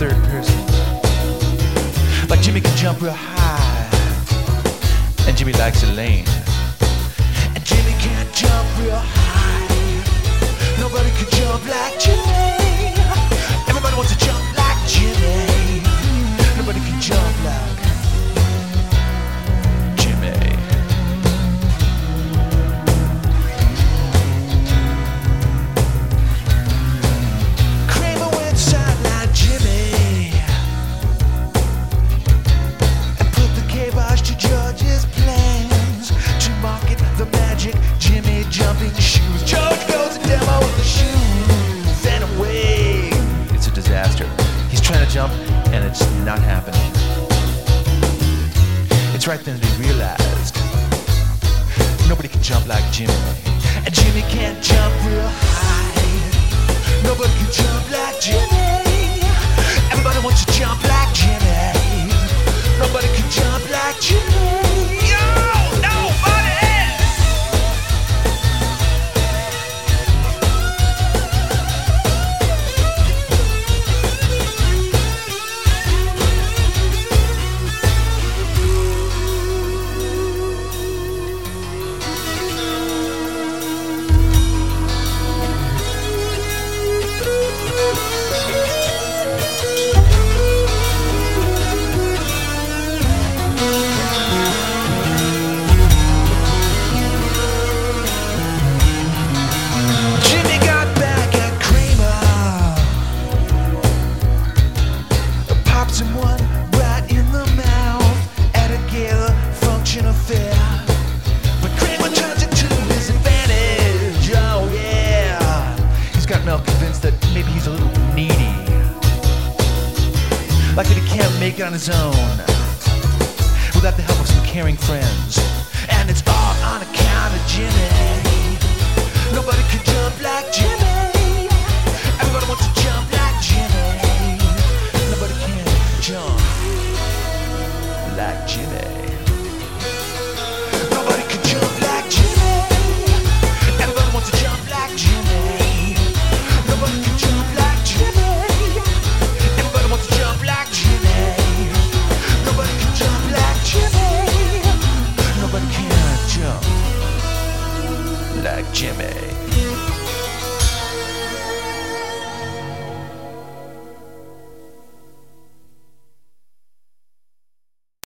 third person. Like Jimmy can jump real high, and Jimmy likes Elaine. And Jimmy can't jump real high. Nobody can jump like Jimmy. Everybody wants to jump like Jimmy. Nobody can jump like Jimmy. Kramer went sideline Jimmy and put the kibosh to George's plans to market the magic Jimmy jumping shoes. George goes to demo with the shoes and away. It's a disaster. He's trying to jump and it's not happening. It's right then that he realized nobody can jump like Jimmy. And Jimmy can't jump real high. Nobody can jump like Jimmy. Everybody wants to jump like Jimmy. Nobody can jump like Jimmy. Yo, nobody! Jimmy got back at Kramer, pops him one right in the mouth at a gala function affair. But Kramer turns it to his advantage. Oh yeah, he's got Mel convinced that maybe he's a little needy, like that he can't make it on his own without the help of some caring friends. And it's all on account of Jimmy. Nobody can jump like Jimmy.